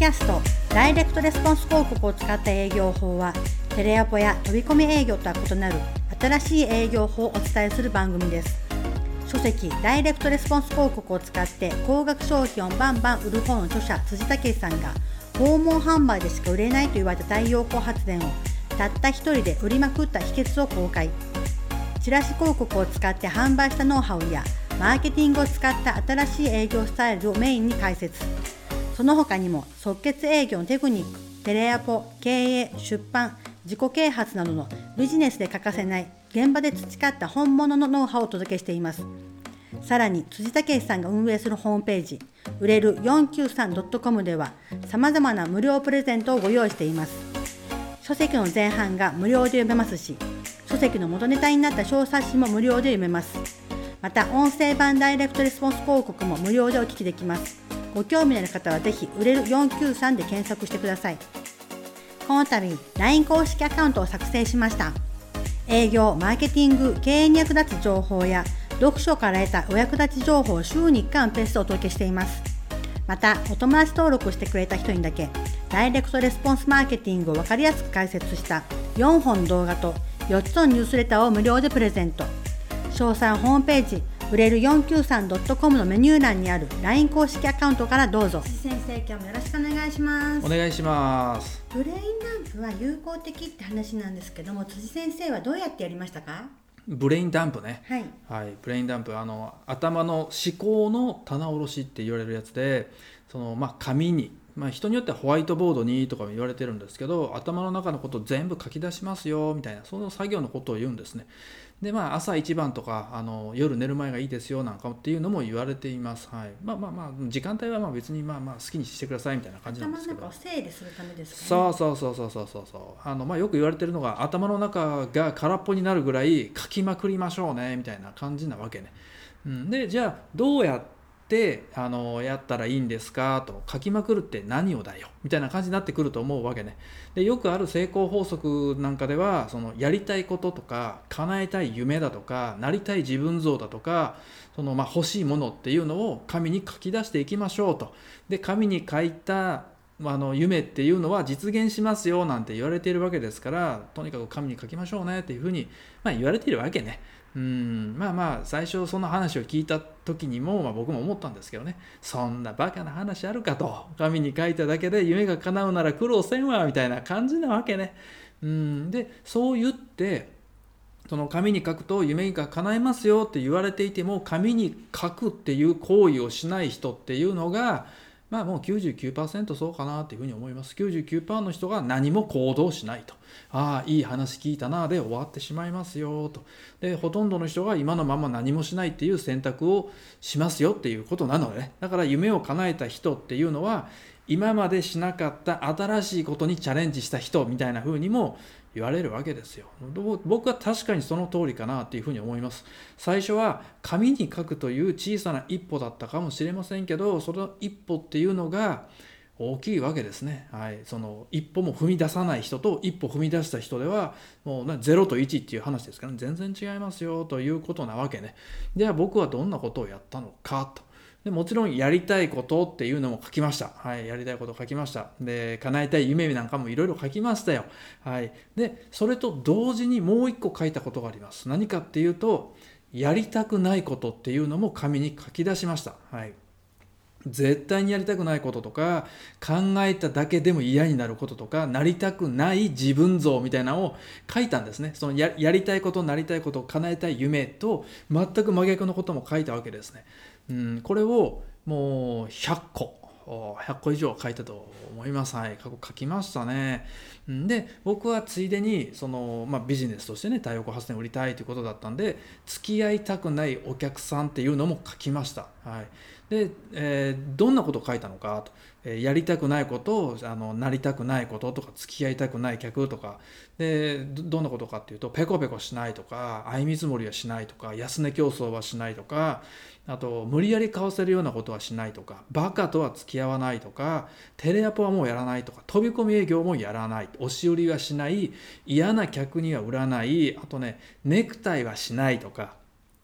キャストダイレクトレスポンス広告を使った営業法は、テレアポや飛び込み営業とは異なる新しい営業法をお伝えする番組です。書籍ダイレクトレスポンス広告を使って高額商品をバンバン売る本の著者辻武さんが、訪問販売でしか売れないと言われた太陽光発電をたった一人で売りまくった秘訣を公開。チラシ広告を使って販売したノウハウやマーケティングを使った新しい営業スタイルをメインに解説。その他にも即決営業のテクニック、テレアポ、経営、出版、自己啓発などのビジネスで欠かせない現場で培った本物のノウハウをお届けしています。さらに辻武さんが運営するホームページ売れる 493.com では様々な無料プレゼントをご用意しています。書籍の前半が無料で読めますし、書籍の元ネタになった小冊子も無料で読めます。また音声版ダイレクトレスポンス広告も無料でお聞きできます。ご興味のある方はぜひ売れる493で検索してください。この度 LINE 公式アカウントを作成しました。営業、マーケティング、経営に役立つ情報や読書から得たお役立ち情報を週に1回のペースでお届けしています。またお友達登録してくれた人にだけダイレクトレスポンスマーケティングを分かりやすく解説した4本動画と4つのニュースレターを無料でプレゼント。詳細はホームページ売れる 493.com のメニュー欄にある LINE 公式アカウントからどうぞ。辻先生、今日もよろしくお願いします。 お願いします。 ブレインダンプは有効的って話なんですけども、辻先生はどうやってやりましたか？ ブレインダンプね、 はい、 ブレインダンプ、頭の思考の棚卸しって言われるやつで、紙に、人によってはホワイトボードにとか言われてるんですけど、頭の中のことを全部書き出しますよみたいな、その作業のことを言うんですね。で朝一番とか夜寝る前がいいですよなんかっていうのも言われています。時間帯は別に好きにしてくださいみたいな感じなんですけど、 頭の中を整理するためですかね。 そうよく言われてるのが、頭の中が空っぽになるぐらい書きまくりましょうねみたいな感じなわけね。でじゃあどうやってやったらいいんですかと、書きまくるって何をだよみたいな感じになってくると思うわけね。でよくある成功法則なんかでは、そのやりたいこととか叶えたい夢だとかなりたい自分像だとか、欲しいものっていうのを紙に書き出していきましょうと。で紙に書いた夢っていうのは実現しますよなんて言われているわけですから、とにかく紙に書きましょうねっていうふうに言われているわけね。最初その話を聞いた時にも、僕も思ったんですけどね、そんなバカな話あるかと、紙に書いただけで夢が叶うなら苦労せんわみたいな感じなわけね。でそう言ってその紙に書くと夢が叶えますよって言われていても、紙に書くっていう行為をしない人っていうのがもう 99% そうかなっていうふうに思います。 99% の人が何も行動しないと、いい話聞いたなで終わってしまいますよと。でほとんどの人が今のまま何もしないっていう選択をしますよっていうことなのでね。だから夢を叶えた人っていうのは、今までしなかった新しいことにチャレンジした人みたいな風にも言われるわけですよ。僕は確かにその通りかなっていうふうに思います。最初は紙に書くという小さな一歩だったかもしれませんけど、その一歩っていうのが大きいわけですね。その一歩も踏み出さない人と一歩踏み出した人ではもう0と1っていう話ですからね、全然違いますよということなわけね。では僕はどんなことをやったのかと。でもちろんやりたいことっていうのも書きました。やりたいこと書きました。で叶えたい夢なんかもいろいろ書きましたよ。でそれと同時にもう一個書いたことがあります。何かっていうと、やりたくないことっていうのも紙に書き出しました。絶対にやりたくないこととか、考えただけでも嫌になることとか、なりたくない自分像みたいなのを書いたんですね。その やりたいこと、なりたいこと、叶えたい夢と全く真逆のことも書いたわけですね。これをもう100個以上書いたと思います。過去書きましたね。で僕はついでにビジネスとしてね、太陽光発電売りたいということだったんで、付き合いたくないお客さんっていうのも書きました。で、どんなことを書いたのかと、やりたくないことなりたくないこととか、付き合いたくない客とかで、どんなことかっていうと、ペコペコしないとか、相見積もりはしないとか、安値競争はしないとか、あと無理やり買わせるようなことはしないとか、バカとは付き合わないとか、テレアポはもうやらないとか、飛び込み営業もやらない、押し売りはしない、嫌な客には売らない、あとねネクタイはしないとか、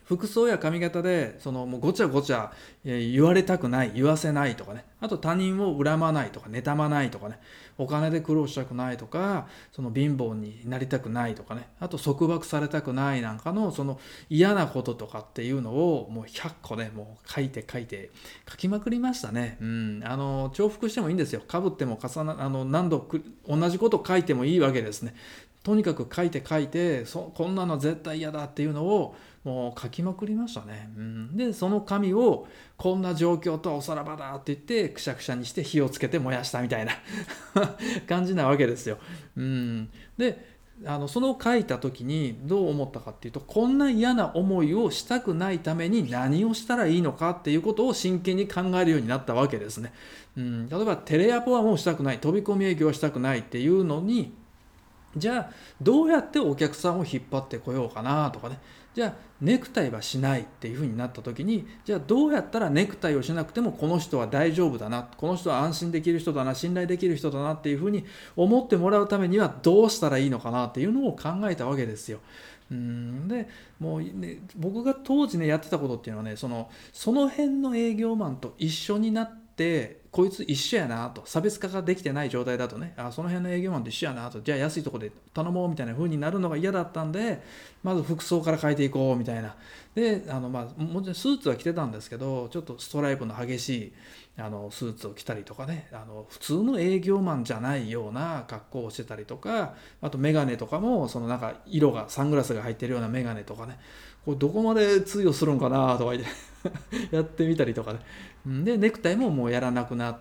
服装や髪型でもうごちゃごちゃ言われたくない、言わせないとかね、あと他人を恨まないとか妬まないとかね、お金で苦労したくないとか、貧乏になりたくないとかね、あと束縛されたくないなんかの嫌なこととかっていうのをもう100個ね、もう書きまくりましたね。重複してもいいんですよ。被っても何度同じこと書いてもいいわけですね。とにかく書いてこんなの絶対嫌だっていうのをもう書きまくりましたね。でその紙をこんな状況とはおさらばだって言ってくしゃくしゃにして火をつけて燃やしたみたいな感じなわけですよ。でその書いた時にどう思ったかっていうと、こんな嫌な思いをしたくないために何をしたらいいのかっていうことを真剣に考えるようになったわけですね。例えばテレアポはもうしたくない、飛び込み営業はしたくないっていうのに、じゃあどうやってお客さんを引っ張ってこようかなとかね、じゃあネクタイはしないっていうふうになった時に、じゃあどうやったらネクタイをしなくてもこの人は大丈夫だな、この人は安心できる人だな、信頼できる人だなっていうふうに思ってもらうためにはどうしたらいいのかなっていうのを考えたわけですよ。でもう、ね、僕が当時ねやってたことっていうのはね、その辺の営業マンと一緒になってこいつ一緒やなと、差別化ができてない状態だとね、その辺の営業マンと一緒やなと、じゃあ安いところで頼もうみたいな風になるのが嫌だったんで、まず服装から変えていこうみたいな。でもちろんスーツは着てたんですけど、ちょっとストライプの激しいスーツを着たりとかね、普通の営業マンじゃないような格好をしてたりとか、あとメガネとかもなんか色がサングラスが入ってるようなメガネとかね、これどこまで通用するんかなとか言ってやってみたりとかね。でネクタイももうやらなくなって、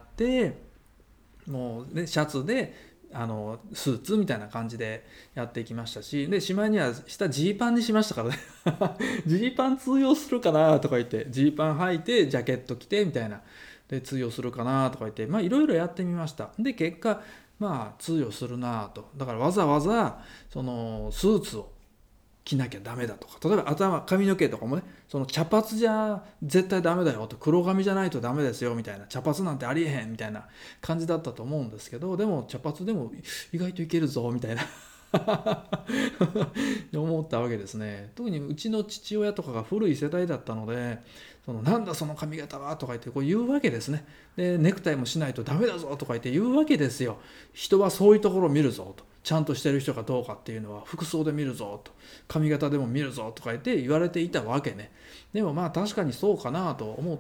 もうねシャツでスーツみたいな感じでやっていきましたし、でしまいには下ジーパンにしましたからねジーパン通用するかなとか言って、ジーパン履いてジャケット着てみたいなで通用するかなとか言って、いろいろやってみました。で結果通用するなと。だからわざわざスーツを着なきゃダメだとか、例えば髪の毛とかもね、茶髪じゃ絶対ダメだよと、黒髪じゃないとダメですよみたいな、茶髪なんてありえへんみたいな感じだったと思うんですけど、でも茶髪でも意外といけるぞみたいな思ったわけですね。特にうちの父親とかが古い世代だったので、なんだその髪型はとか言ってこう言うわけですね。でネクタイもしないとダメだぞとか言って言うわけですよ。人はそういうところを見るぞと、ちゃんとしてる人かどうかっていうのは服装で見るぞと、髪型でも見るぞとか言って言われていたわけね。でも確かにそうかなと思って、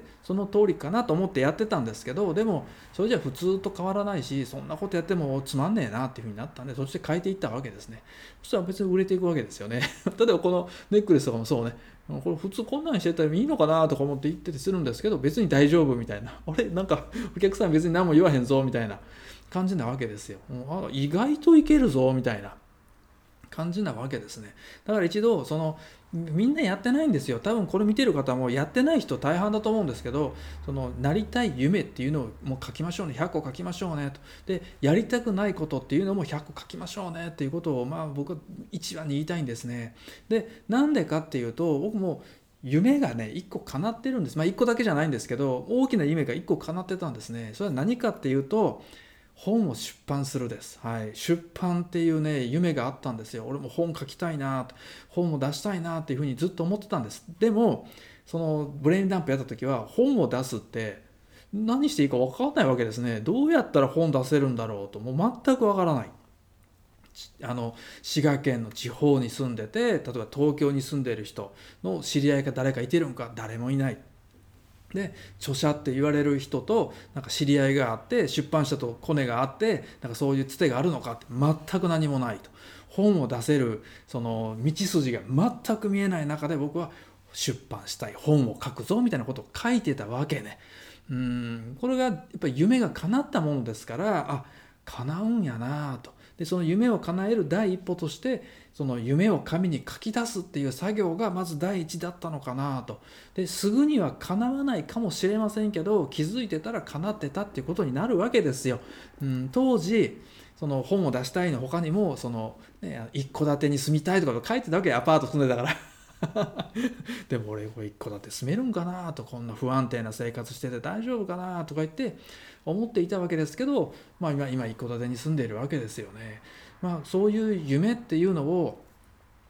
その通りかなと思ってやってたんですけど、でもそれじゃ普通と変わらないし、そんなことやってもつまんねえなっていうふうになったんで、そして変えていったわけですね。そしたら別に売れていくわけですよね例えばこのネックレスとかもそうね、これ普通こんなにしてたらいいのかなとか思って言っててするんですけど、別に大丈夫みたいな、なんかお客さん別に何も言わへんぞみたいな感じなわけですよ。意外といけるぞみたいな感じなわけですね。だから一度みんなやってないんですよ。多分これ見てる方もやってない人大半だと思うんですけど、なりたい夢っていうのをもう書きましょうね、100個書きましょうねと。でやりたくないことっていうのも100個書きましょうねっていうことを僕は一番に言いたいんですね。でなんでかっていうと、僕も夢がね1個叶ってるんです。1個だけじゃないんですけど、大きな夢が1個叶ってたんですね。それは何かっていうと、本を出版するです。出版っていうね夢があったんですよ。俺も本書きたいな、本を出したいなっていうふうにずっと思ってたんです。でもブレインダンプやった時は、本を出すって何していいか分からないわけですね。どうやったら本出せるんだろうと、もう全く分からない。滋賀県の地方に住んでて、例えば東京に住んでいる人の知り合いが誰かいてるんか、誰もいない。で著者って言われる人となんか知り合いがあって、出版社とコネがあって、なんかそういうつてがあるのかって全く何もないと。本を出せる道筋が全く見えない中で、僕は出版したい、本を書くぞみたいなことを書いてたわけね。これがやっぱり夢が叶ったものですから、叶うんやなと。でその夢を叶える第一歩として、その夢を紙に書き出すっていう作業がまず第一だったのかなと。ですぐには叶わないかもしれませんけど、気づいてたら叶ってたっていうことになるわけですよ。当時本を出したいの他にも一戸建てに住みたいとか書いてたわけ、アパート住んでたからでも俺これ一戸建て住めるんかなと、こんな不安定な生活してて大丈夫かなとか言って思っていたわけですけど、今一戸建てに住んでいるわけですよね。そういう夢っていうのを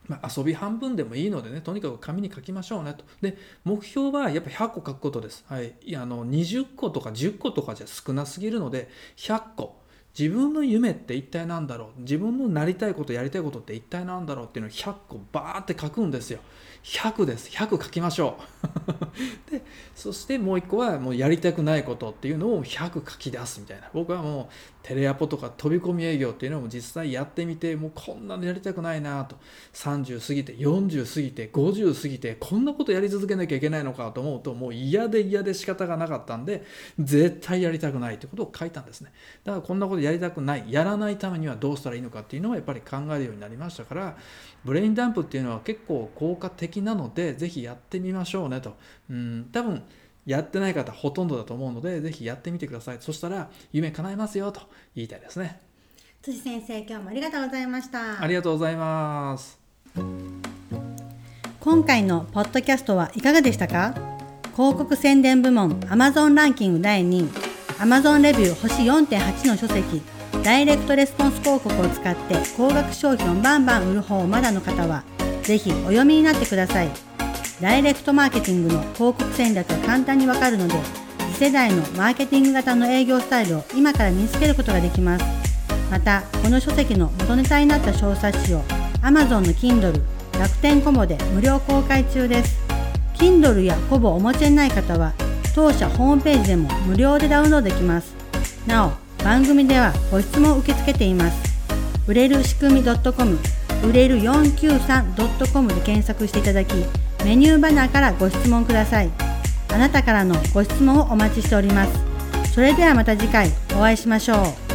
遊び半分でもいいのでね、とにかく紙に書きましょうねと。で、目標はやっぱ100個書くことです。20個とか10個とかじゃ少なすぎるので、100個。自分の夢って一体何だろう、自分のなりたいことやりたいことって一体何だろうっていうのを100個バーって書くんですよ。100です。100書きましょうで、そしてもう一個はもうやりたくないことっていうのを100書き出すみたいな。僕はもうテレアポとか飛び込み営業っていうのも実際やってみて、もうこんなのやりたくないなと、30過ぎて40過ぎて50過ぎてこんなことやり続けなきゃいけないのかと思うと、もう嫌で仕方がなかったんで、絶対やりたくないってことを書いたんですね。だからこんなことやりたくない、やらないためにはどうしたらいいのかっていうのはやっぱり考えるようになりましたから、ブレインダンプっていうのは結構効果的なので、ぜひやってみましょうねと。多分やってない方ほとんどだと思うので、ぜひやってみてください。そしたら夢叶えますよと言いたいですね。 辻先生、今日もありがとうございました。 ありがとうございます。 今回のポッドキャストはいかがでしたか？広告宣伝部門 Amazon ランキング第2位、 Amazon レビュー星 4.8 の書籍、ダイレクトレスポンス広告を使って高額商品をバンバン売る方をまだの方は、ぜひお読みになってください。ダイレクトマーケティングの広告戦略が簡単にわかるので、次世代のマーケティング型の営業スタイルを今から身につけることができます。また、この書籍の元ネタになった小冊子を Amazon の Kindle、楽天コボで無料公開中です。Kindle やコボをお持ちでない方は、当社ホームページでも無料でダウンロードできます。なお、番組ではご質問を受け付けています。売れる仕組み .com、売れる 493.com で検索していただき、メニューバナーからご質問ください。あなたからのご質問をお待ちしております。それではまた次回お会いしましょう。